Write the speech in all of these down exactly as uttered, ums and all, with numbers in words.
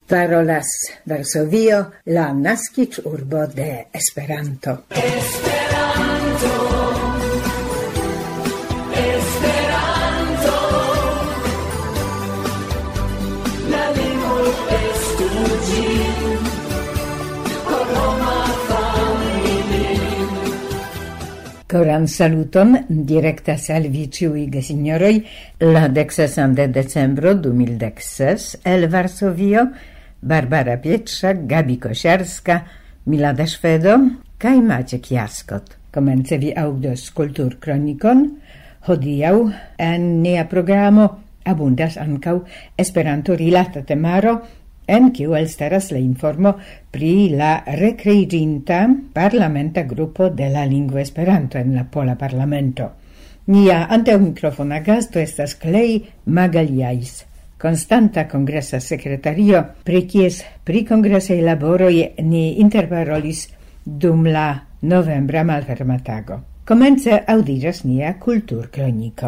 Parolas Varsovio, la naskiĝurbo de Esperanto. Esperanto, Esperanto, la lingvo estu ĝin, por homa familio. Koran saluton, direktas al vi ĉiuj gesinjoroj, la deksesan de decembro du mil dek ses el Varsovio, Barbara Pietrzak, Gabi Kosiarska, Milada Szwedo, kaj Maciek Jaskot. Komence vi aŭdos kulturkronikon. Hodiaŭ en nia programo abundas ankaŭ Esperanto-rilata temaro, en kiu elstaras la informo pri la rekreiĝinta parlamenta grupo de la lingvo Esperanto en la Pola Parlamento. Nia antaŭmikrofona gasto estas Klej Magaliais, constanta congressa secretario, pri kies pri kongresaj laboroj ni interparolis dum la novembra malferma tago. Komence aŭdiĝas nia kulturkroniko.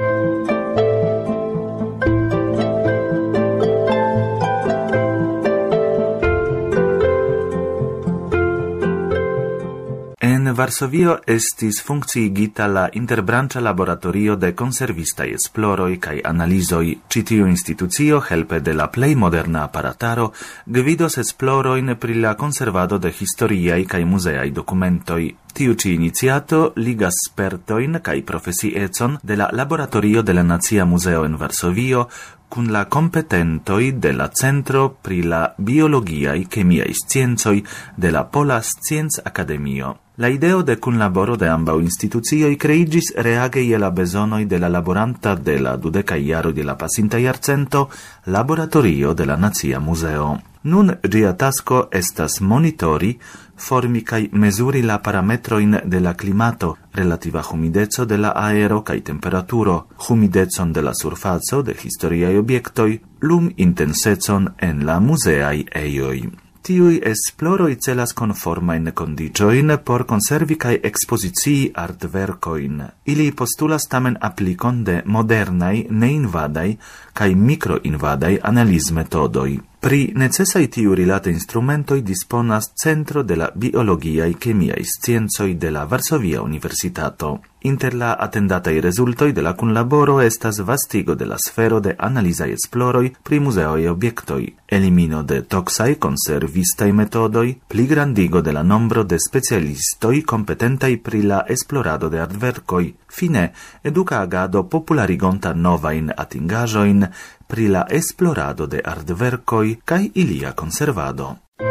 En Varsovio estis funkciigita la interbranĉa laboratorio de konservistaj esploroj kaj analizoj. Ĉi tiu institucio helpe de la plej moderna aparataro gvidos esplorojn pri la konservado de historiaj kaj muzeaj dokumentoj. Tiu ĉi iniciato ligas spertojn kaj profesiecon de la laboratorio de la Nacia Muzeo en Varsovio kun la kompetentoj de la Centro pri la biologiaj kemiaj sciencoj de la Pola Scienc-Akademio. La ideo de kunlaboro de ambaŭ institucioj kreiĝis reage je la bezonoj de la laboranta de la dudekaj jaroj de la pasinta jarcento laboratorio de la Nacia Muzeo. Nun ĝia tasko estas monitori, formi kaj mezuri la parametrojn de la klimato, relativa humideco de la aero kaj temperaturo, humidecon de la surfaco de historiaj objektoj, lum intensecon en la muzeaj ejoj. Tiuj esploroj celas konformajn kondiĉojn por konservi kaj ekspozicii artverkojn. Ili postulas tamen aplikon de modernaj, neinvadaj kaj mikroinvadaj analizmetodoj. Pri necesaj tiu rilate instrumentoj disponas Centro de la Biologiaj Kemiaj Sciencoj de la Varsovia Universitato. Inter la atendataj rezultoj de la kunlaboro estas vastigo de la sfero de analizaj esploroj pri muzeoj objektoj, elimino de toksaj konservistaj metodoj, pligrandigo de la nombro de specialistoj kompetentaj pri la esplorado de artverkoj, fine eduka agado popularigonta novajn atingaĵojn pri la esplorado de artverkoj kaj ilia konservado.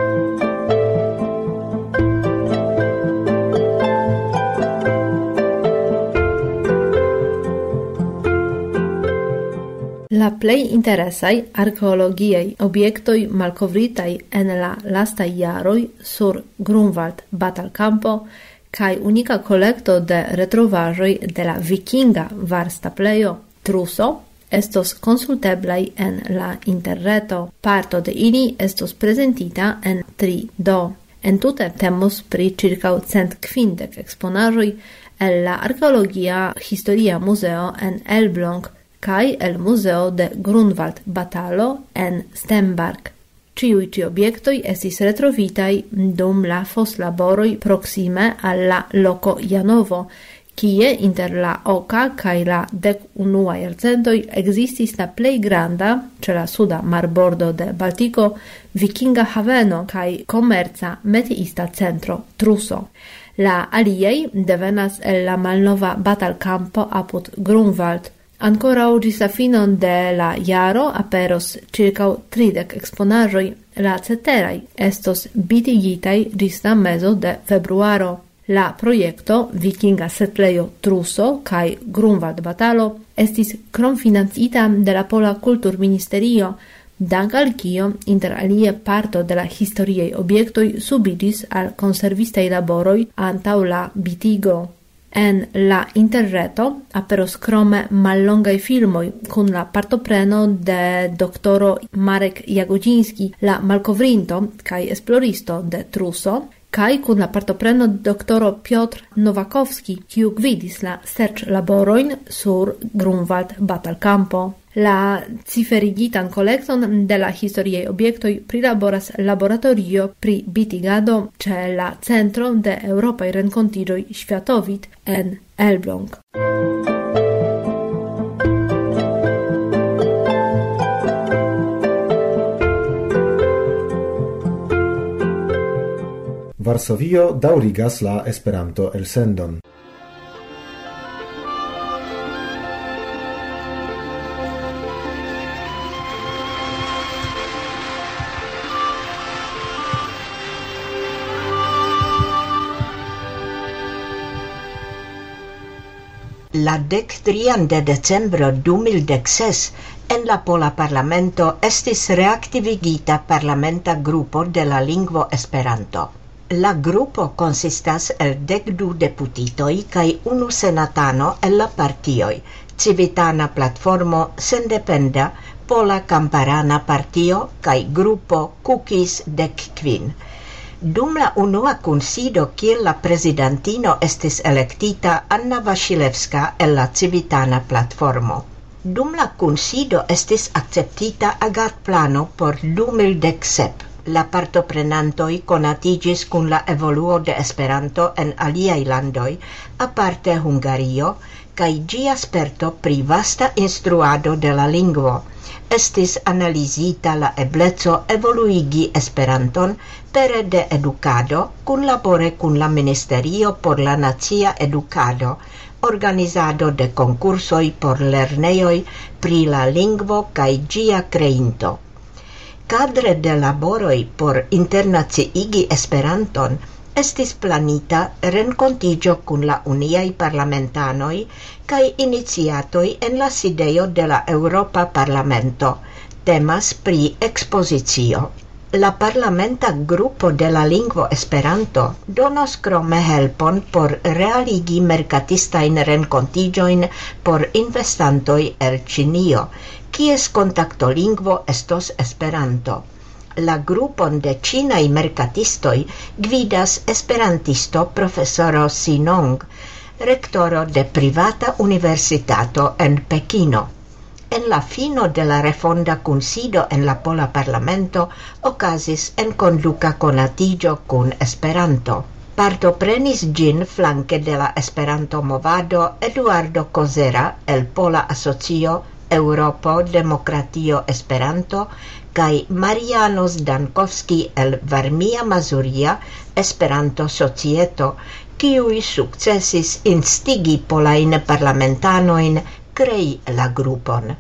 La plej interesaj arkeologiaj objektoj malkovritaj en la lastaj jaroj sur Grunwald batalkampo kaj unika kolekto de retrovaĵoj de la vikinga varstaplejo Truso estos konsulteblaj en la interreto. Parto de ili estos prezentita en tri D. Entute temos pri ĉirkaŭ cent kvindek eksponaĵoj el la Arkeologia Historia Muzeo en Elbląg kaj el Muzeo de Grunwald batalo en Stenbark. Ĉiuj ĉi objektoj estis retrovitaj dum la foslaboroj proksime al la loko Janovo, kie inter la oka kaj la dek unua jarcentoj ekzistis la plej granda, ĉe la suda marbordo de Baltiko, vikinga haveno kaj komerca metiista centro Truso. La aliaj devenas el la malnova batalkampo apud Grunwald. Ankoraŭ ĝis la finon de la jaro aperos ĉirkaŭ tridek eksponaĵoj, la ceteraj estos bitigitaj ĝis la mezo de februaro. La projekto Vikinga setlejo Truso kaj Grunwald batalo estis kromfinancita de la Pola Kulturministerio, dank al kio inter alie parto de la historiaj objektoj subiĝis al konservistaj laboroj antaŭ la bitigo. En la interreto aperos krome mallongaj filmoj kun la partopreno de doktoro Marek Jagodziński, la malkovrinto kaj esploristo de Truso, kaj kun la partopreno de doktoro Piotr Nowakowski, kiu gvidis la serĉlaborojn sur Grunwald batalkampo. La ciferigitan kolekton de la historiaj objektoj prilaboras laboratorio pri bitigado ĉe la Centro de Eŭropaj Renkontiĝoj Światowit en Elbląg. Varsovio daŭrigas la Esperanto-elsendon. La dek trian de decembro du mil dek ses en la Pola Parlamento estis reaktivigita parlamenta grupo de la lingvo Esperanto. La grupo consistas el dek du deputitoj kaj unu senatano el la partioj Civitana Platformo Sendependa, Pola Kamparana Partio kaj grupo Kukis dek kvin. Dum la unua kunsido kiel la prezidantino estis elektita Anna Vasilevska el la Civitana Platformo. Dum la kunsido estis akceptita agadplano por du mil dek sep. La partoprenantoj konatiĝis kun la evoluo de Esperanto en aliaj landoj, aparte Hungario, kaj ĝia sperto pri vasta instruado de la lingvo. Estis analizita la ebleco evoluigi Esperanton pere de edukado, kunlabore kun la Ministerio por la Nacia Edukado, organizado de konkursoj por lernejoj pri la lingvo kaj ĝia kreinto. Kadre de laboroj por internaciigi Esperanton estis planita renkontiĝo kun la uniaj parlamentanoj kaj iniciatoj en la sidejo de la Eŭropa Parlamento. Temas pri ekspozicio. La parlamenta grupo de la lingvo Esperanto donos krome helpon por realigi merkatistajn renkontiĝojn por investantoj el Ĉinio, kies kontaktolingvo estos Esperanto. La grupon de ĉinaj merkatistoj gvidas esperantisto profesoro Sinong, rektoro de privata universitato en Pekino. En la fino de la refonda kunsido en la Pola Parlamento okazis enkonduka konatiĝo kun Esperanto. Partoprenis ĝin flanke de la Esperanto-movado Eduardo Kozera el Pola Asocio Eŭropo Demokratio Esperanto kaj Mariano Zdankovski el Varmia Mazuria Esperanto-Societo, kiuj sukcesis instigi polajn parlamentanojn krei la grupon.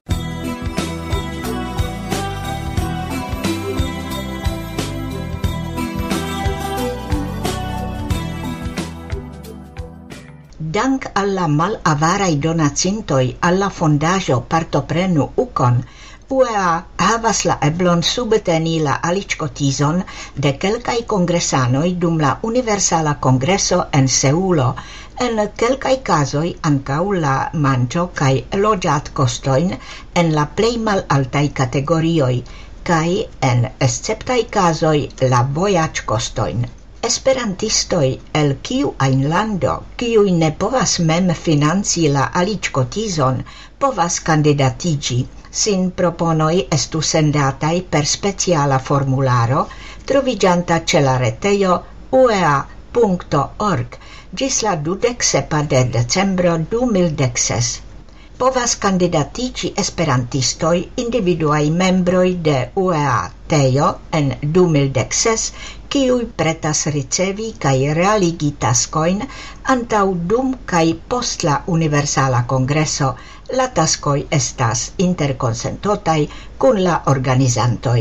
Dank alla malavaraj donacintoj alla fondaĵo Partoprenu Ukon, U E A havas la eblon subteni la aliĝkotizon de kelkaj kongresanoj dum la Universala Kongreso en Seulo, en kelkaj kazoj ankaŭ la manĝo kaj loĝadkostojn en la plej malaltaj kategorioj kaj en esceptaj kazoj la vojaĝkostojn. Esperantistoj el kiu ajn lando, kiuj ne povas mem financi la aliĝkotizon, povas kandidatiĝi. Sin proponoj estu sendataj per speciala formularo, troviĝanta ĉe la retejo u e a punkto org ĝis la dudek sepa de decembro du mil dek ses. Povas kandidatiĝi esperantistoj, individuaj membroj de U E A tejo en du mil dek ses, kiuj pretas ricevi kaj realigi taskojn antaŭ dum kaj post la Universala Kongreso. La taskoj estas interkonsentotaj kun la organizantoj.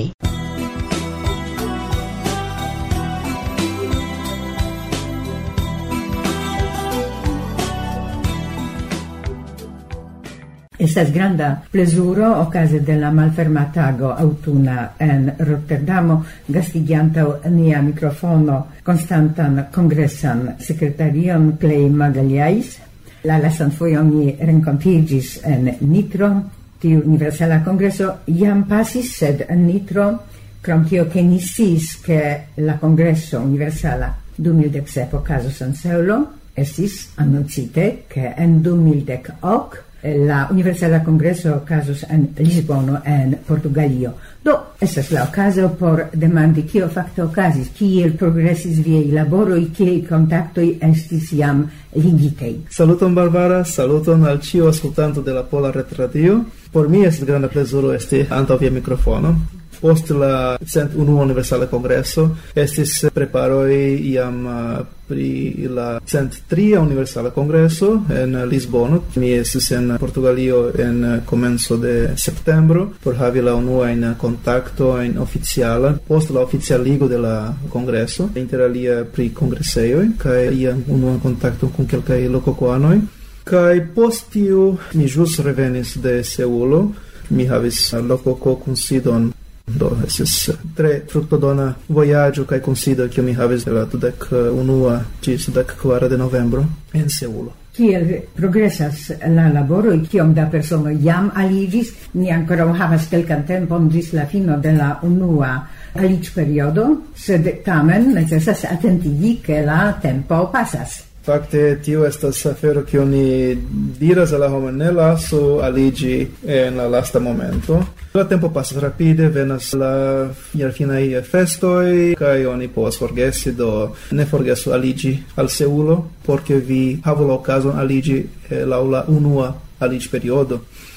Estas granda plezuro okaze de la malferma tago aŭtuna en Rotterdamo gastigiantaŭ nia mikrofono konstantan kongresan sekretarion Clay Magalhães. La lasan fojon ni renkontiĝis en Nitro. Tiu Universala Kongreso jam pasis, sed en Nitro, krom tio ke ni sciis ke la Kongreso Universala du mil dek sep okazos en Seulo, estis anoncite ke en du mil dek ok La Universala Congresso casus en Lisbono en Portugalio. Do, estas la ocaso por demandi kio facto okazis, kiel progressis viei laboroi, kiei contactoi estis jam ligitei. Saluton Barbara, saluton al ciu ascoltanto de la Pola Retradio. Por mi est granda plezuro esti antaŭ via mikrofono. Post la cent unua Universala Congresso estis preparoi iam pri la cent tria Universala Congresso en Lisbono. Mi estis en Portugalio en komenco de septembro por havi la unuajn kontaktojn oficiala post la oficialigo de la Congresso, inter alia pri kongresejoj kaj ian unuan kontakton kun kelkaj lokokoanoj. Kaj post tiu mi ĵus revenis de Seulo. Mi havis lokoko kunsidon. Do, estis tre fruktodona vojaĝo kaj kunsido, kiu mi havis de la dudek unua ĝis dudek kvara de novembro en Seulo. Kiel progresas la laboro, kiom da personoj jam aliĝis? Ni ankoraŭ havas kelkan tempon ĝis la fino de la unua aliĝperiodo, sed tamen necesas atentigi, ke la tempo pasas. Fakte, tio estas afero kiu ni diras al la homo ne lasu aliĝi en la lasta momento. La tempo pasas rapide, venas la jarfinaj festoj kaj oni povas forgesi, do ne forgesu aliĝi al Seulo, por ke vi havu la okazon aliĝi laŭ la unua aliĝperiodo.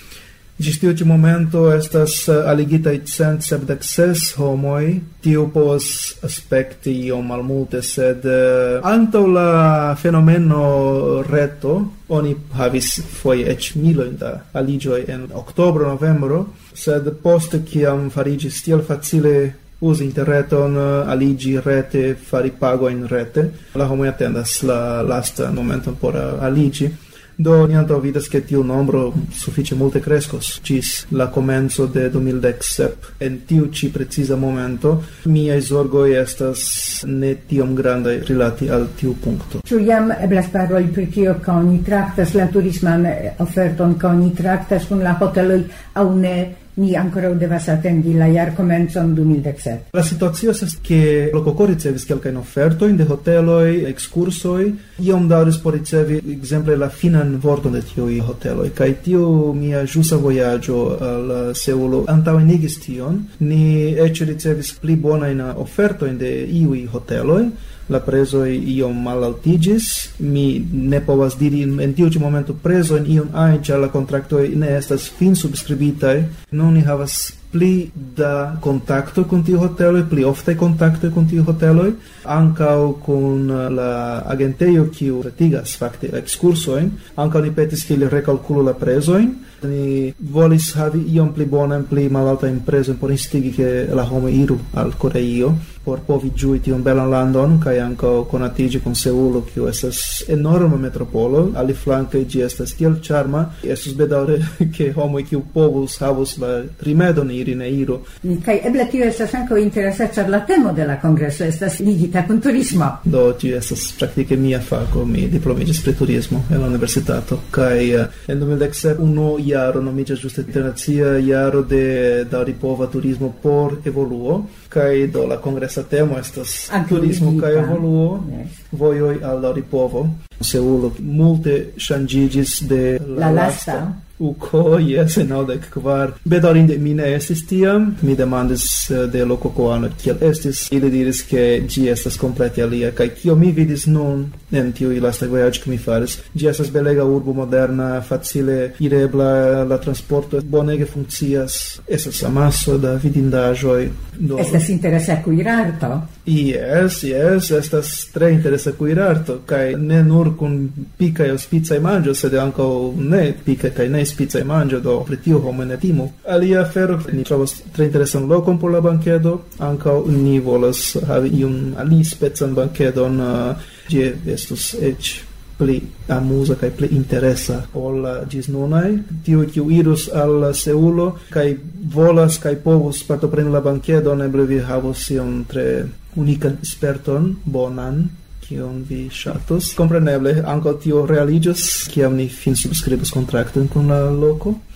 Ĝis tiu ĉi momento estas aligitaj cent sepdek ses homoj. Tio povas aspekti iom malmulte, sed uh, antaŭ la fenomeno reto oni havis foje eĉ milojn da aliĝoj en oktobro, novembro, sed poste kiam fariĝis tiel facile uzi interreton, aliĝi rete, fari pagojn rete, la homoj atendas la lasta momenton por aliĝi. Do, ni antaŭ vidas ke tiu nombro sufiĉe multe kreskos ĝis la komenco de du mil dek sep. En tiu ĉi preciza momento miaj zorgoj estas ne tiom grandaj rilati al tiu punkto. Ĉu jam eblas paroli pri tio, ke oni traktas la turisman oferton, ke oni traktas kun la hoteloj aŭ ne? Ni ancora devas attendi la jar komencon du mil dek sep. La situacio estas ke lokoko ricevis kelkajn ofertojn de hoteloj, ekskursoj. Iom daŭris por ricevi ekzemple la finan vorton de tiuj hoteloj. Kaj tiu mia ĵusa vojaĝo al Seulo antaŭenigis tion. Ni eĉ ricevis pli bonajn ofertojn de iuj hoteloj. La prezoj iom malaltiĝis. Mi ne povas diri en tiu ĉi momento prezojn iom ajn, ĉar la kontraktoj ne estas finsubskribitaj. Nun ni havas pli da kontakto kun tiu hoteloj, pli oftaj kontaktoj kun tiu hoteloj, ankaŭ kun la agentejo kiu pretigas fakte ekskursojn. Ankaŭ ni petis ke ili rekalkulu la prezojn. Ni volis havi iom pli bonan, pli malaltajn prezojn por instigi ke la homoj iru al Koreio por povi ĝui tiun belan landon kaj ankaŭ konatiĝi kun Seulo, kiu estas enorma metropolo. Aliflanke ĝi estas tiel ĉarma, estus bedaŭre ke homoj kiu povus havus la rimedon iri ne iru. Kaj eble tio estas ankaŭ interesa, ĉar la temo de la kongreso estas ligita kun turismo. Do ĝi estas praktike mia fako. Mi diplomiĝis pri turismo en la universitato kaj en du mil dek sep unu jaro nomiĝas ĝuste internacia jaro de daŭripova turismo por evoluo, kaj do la kongresa temo estas turismo kaj evoluo, vojoj al daŭripovo. Seulo multe ŝanĝiĝis de la, la lasta. lasta. Uko, jes, en naŭdek kvar. Bedaŭrinde mi ne estis tiam. Mi demandis de lokokoanoj kiel estis. Ili diris ke ĝi estas komplete alia. Kaj kio mi vidis nun en tiuj lastaj vojaĝoj kiuj mi faris, ĝi estas belega urbo, moderna, facile irebla, la transporto bonege funkcias, estas amaso da vidindaĵoj. Do... Estas interesa kuirarto. Yes, yes, estas tre interesa kuirarto, kaj ne nur kun pikaj aŭ spicaj manĝo, sed ankaŭ ne pikaj kaj ne spicaj manĝo, do pri tio homoj ne timu. Alia afero, ni trovas tre interesan lokon por la bankedo, ankaŭ ni volas havi iun alispecan bankedon, ĝi estus eĉ pli amuza kaj pli interesa ol ĝis nunaj. Tiuj kiu irus al Seulo kaj volas kaj povus partopreni la bankedon, eble vi havos iom tre unikan sperton, bonan, kion vi ŝatus. Kompreneble, ankaŭ tio realiĝos, kiam ni finsubskribos kontrakton kun la loko.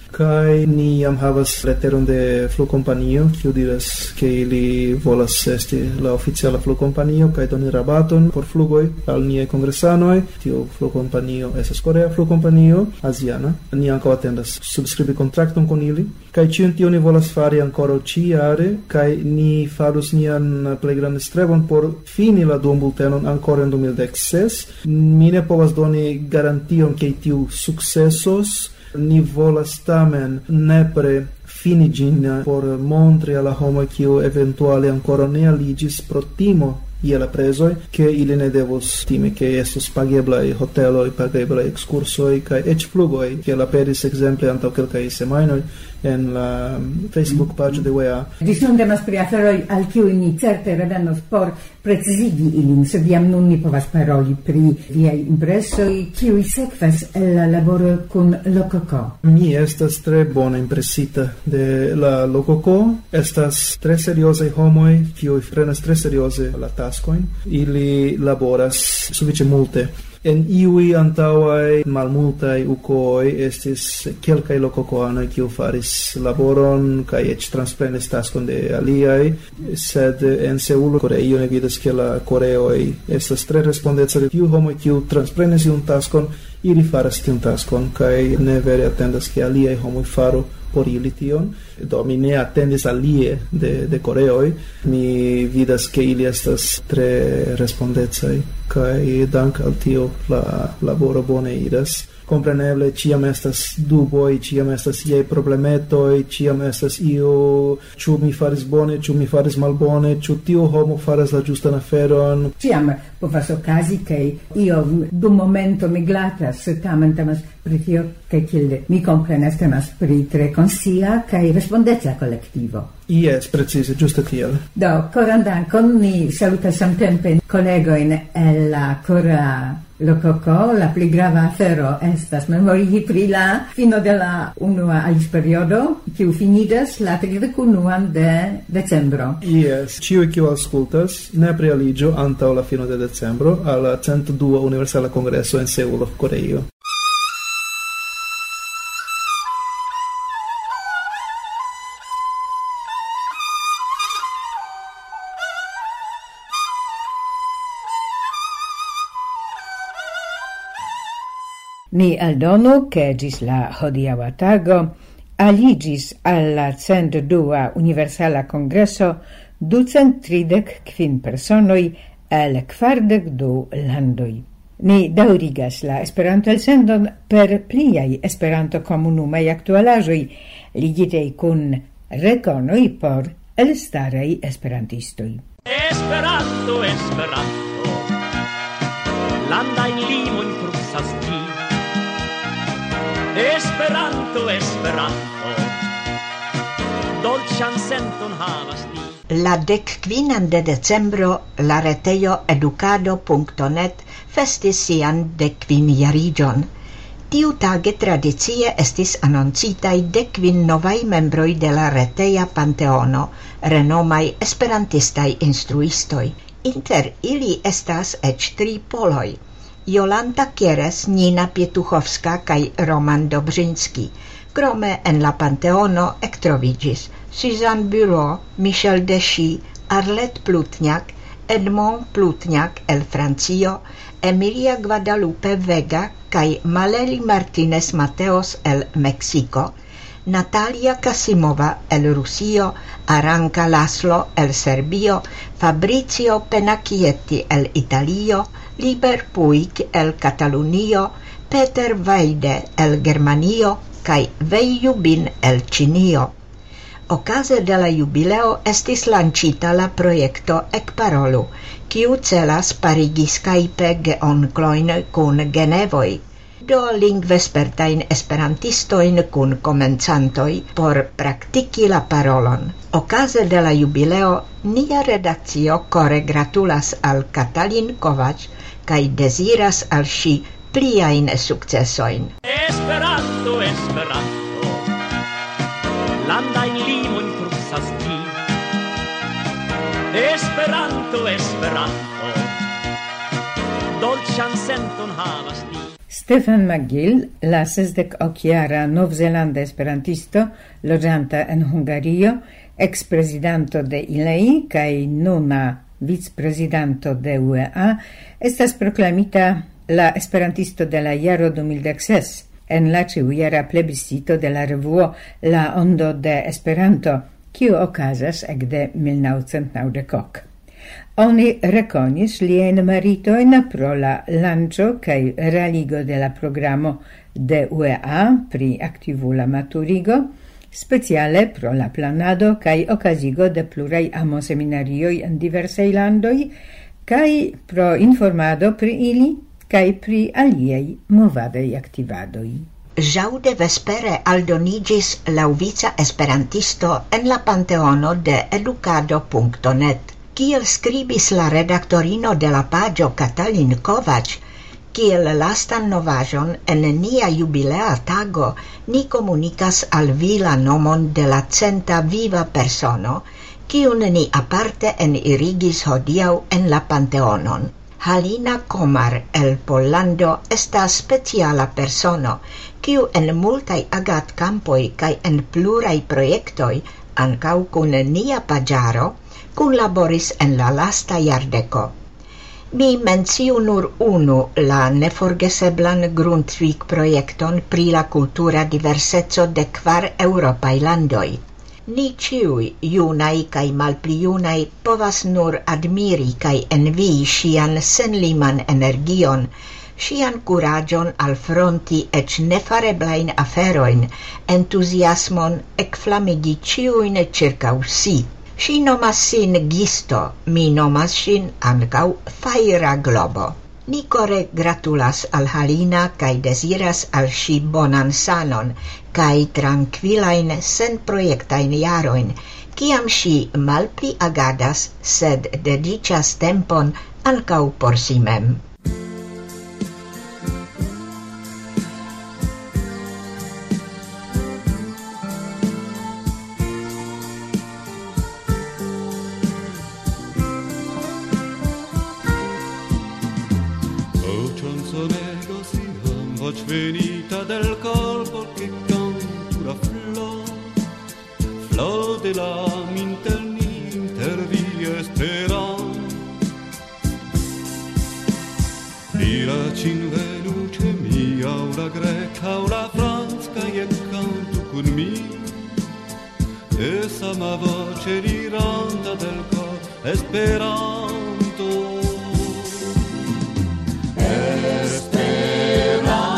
kai ni jam havas leteron de flugkompanio, kiu diras ke ili volas esti la oficiala flugkompanio kaj doni rabaton por flugoj al niaj kongresanoj. Tiu flugkompanio estas korea flugkompanio aziana. Ni ankaŭ atendas subskribi kontrakton kun ili, kaj ĉion tion ni volas fari ankoraŭ ĉiujare, kaj ni farus nian plej grandan strebon por fini la duan bultenon ankoraŭ en du mil dek ses. Mi ne povas doni garantion ke tiu sukcesos. Ni volas tamen nepre fini ĝin por montri al la homoj kiu eventuale ankoraŭ ne aliĝis pro timo je la prezoj, ke ili ne devos timi ke estos pageblaj hoteloj, pageblaj ekskursoj kaj eĉ flugoj, kiel aperis ekzemple antaŭ kelkaj semajnoj en la Facebook paĝo de U E A. Ĝis nun temas pri aferoj al kiuj ni certe revenos por precizigi ilin, sed jam nun ni povas paroli pri viaj impresoj, kiuj sekvas el la laboro kun Lokoko. Mi estas tre bona impresita de la Lokoko. Estas tre seriozaj homoj, kiuj prenas tre serioze la taskojn. Ili laboras sufiĉe multe. En iui antaŭaj malmultaj ukoj estis kelkaj lokokoanoj kiu faris laboron kaj eĉ transprenis taskon de aliaj, sed en Seulo, Koreio, ne vidas ke la koreoj estas tre respondeca de tiu homoj kiu transprenis iun taskon, ili faras tiun taskon kaj ne vere atendas ke aliaj homoj faru por ili tion. Do mi ne atendis alie de, de koreoj, mi vidas ke ili estas tre respondecaj kaj dank al tio la laboro bone iras. Compreneble, ciam estas duboj, ciam estas iaj problemetoj, ciam estas io, ĉu mi faris bone, ĉu mi faris malbone, ĉu tiu homo faras la ĝustan aferon. Ciam povas okazi, ke io dum momento mi glatas, tamen temas pri tio, ke kiel mi komprenas temas pri tre konscia kaj respondeca kolektivo. Yes, precize, ĝuste tiel. Do, koran dankon, ni salutas samtempe kolegojn el la Korea Lokoko. La pli grava afero estas memorigi pri la fino de la unua aĝperiodo, kiu finiĝas la tridek unuan de decembro. Yes, ĉiuj kiu aŭskultas, nepre aliĝu antaŭ la fino de decembro al la cent dua Universala Kongreso en Seulo, Koreio. Ni aldonu che gis la hodiaŭa tago aliĝis al la cent dua Universala Kongreso ducent tridek kvin personoj el kvardek du landoj. Ni daŭrigas la Esperanto-elsendon per pliaj Esperanto-komunumaj aktualaĵoj ligitaj kun rekonoj por elstaraj esperantistoj. Esperanto, Esperanto, landajn limojn krucas ti. Esperanto, Esperanto, dolĉan senton havas ni. La dekkvinan de decembro la retejo edukado punkto net festis sian dekkvinjariĝon. Tiutage tradicie estis anoncitaj dekkvin novaj membroj de la reteja panteono, renomaj esperantistaj instruistoj. Inter ili estas eĉ tri poloj. Jolanta Kieres, Nina Pietuchowska kaj Roman Dobrzynski. Krome en la Panteono ektroviĝis Suzanne Bureau, Michel Deschy, Arlette Plutniak, Edmond Plutniak el Francio, Emilia Guadalupe Vega kaj Maleli Martinez Mateos el Meksiko, Natalia Kasimova el Rusio, Aranka Laslo el Serbio, Fabrizio Penacchietti el Italio, Liber Puig el Katalunio, Peter Weide el Germanio kaj Wei Jubin el Ĉinio. Okaze de la jubileo estis lancita la projekto Ekparolu, kiu celas parigi Skype geonklojn kun genevoj. Do lingvespertajn esperantistojn kun komencantoj por praktiki la parolon. Okaze de la jubileo nia redakcio kore gratulas al Katalin Kovacs kaj deziras al ŝi pliajn sukcesojn. Esperanto, Esperanto, landajn limojn krucas ti. Esperanto, Esperanto, dolĉan senton havas ni. Stefan McGill, la sesdek okjara novzelanda esperantisto, loĝanta en Hungario, ex-prezidanto de I L E I kaj nuna viceprezidanto de U E A, estas proklamita la esperantisto de la jaro du mil dek ses en la ĉiujara plebiscito de la revuo La Ondo de Esperanto, kiu okazas ekde mil novcent naŭdek ok. Oni rekonis liajn meritojn pro la lanĉo kaj realigo de la programo de U E A pri aktivula maturigo, speciale pro la planado kaj okazigo de pluraj amoseminarioj en diversaj landoj kaj pro informado pri ili kaj pri aliaj movadaj aktivadoj. Jaude vespere aldonigis laŭvica esperantisto en la panteono de edukado punkto net. Kiel skribis la redaktorino de la paĝo Katalin Kovac, kiel lastan novaĵon en nia jubilea tago ni komunikas al vi la nomon de la centa viva persono, kiun ni aparte enirigis hodiaŭ en la panteonon. Halina Komar el Pollando estas speciala persono, kiu en multaj agadkampoj kaj en pluraj projektoj, ankaŭ kun nia paĝaro, kunlaboris en la lasta jardeko. Mi menciu nur unu la neforgeseblan Grundtvig-projekton pri la kultura diverseco de kvar eŭropaj landoj. Ni ĉiuj, junaj kaj malpli junaj, povas nur admiri kaj envii ŝian senliman energion, ŝian kuraĝon alfronti eĉ nefareblajn aferojn, entuziasmon ekflamigi ĉiujn ĉirkaŭ si. Ŝi nomas sin Gisto, mi nomas ŝin ankaŭ Fajra Globo. Ni kore gratulas al Halina kaj deziras al ŝi bonan sanon kaj trankvilajn senprojektajn jarojn, kiam ŝi malpli agadas, sed dediĉas tempon ankaŭ por si mem. Venita del colpo che cantura flor, flor de la minter ninter via esperan. Diracin veluce mia, o la greca, o la franca, e canto con mi, esa ma voce riranta del cor esperanto. Esperanto.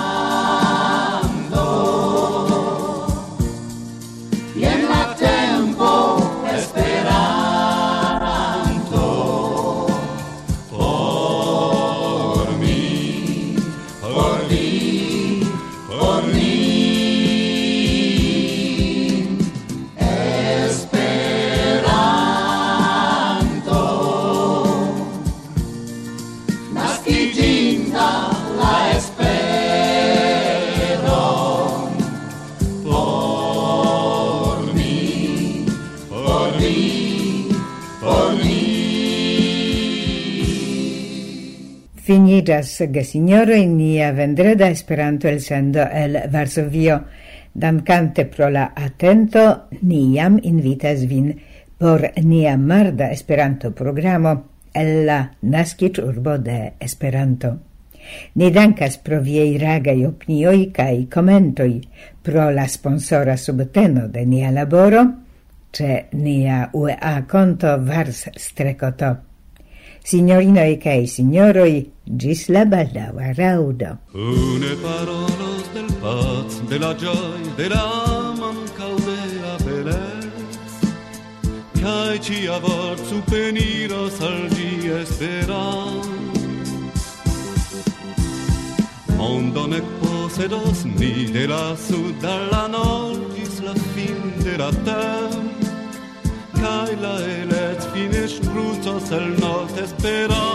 Finiĝas, gesinjoroj, nia vendreda Esperanto elsendo el Varsovio. Dankante pro la atento, ni jam invitas vin por nia marda Esperanto programo el la naskiĝurbo de Esperanto. Ni dankas pro viaj reagaj opinioj kaj komentoj pro la sponsora subteno de nia laboro ĉe nia U E A konto Vars-Strekoto. Signorinoi cae signoroi, gis la baldaua raudo. Une parolos del paz, de la gioia, de la mancau de la bellezza, cae cia vor supeniros al gi esperan. Mondo nec posedos ni de la sud a la nord, gis la fin de la terra, cae la elet fines cruzos el nord esperan.